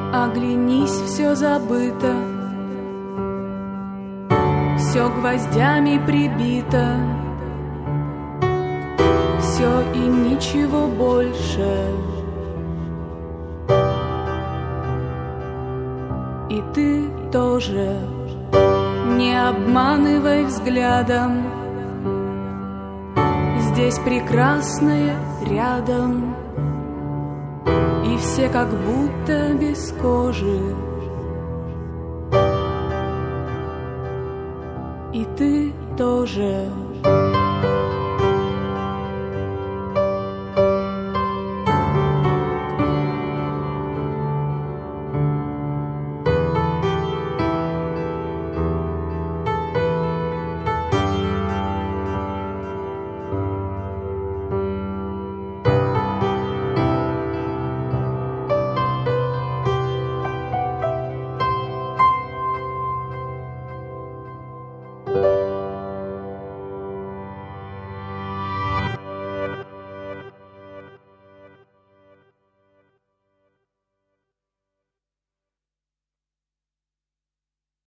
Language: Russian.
Оглянись, все забыто, все гвоздями прибито, все и ничего больше. И ты тоже не обманывай взглядом, здесь прекрасное рядом, и все как будто без кожи. И ты тоже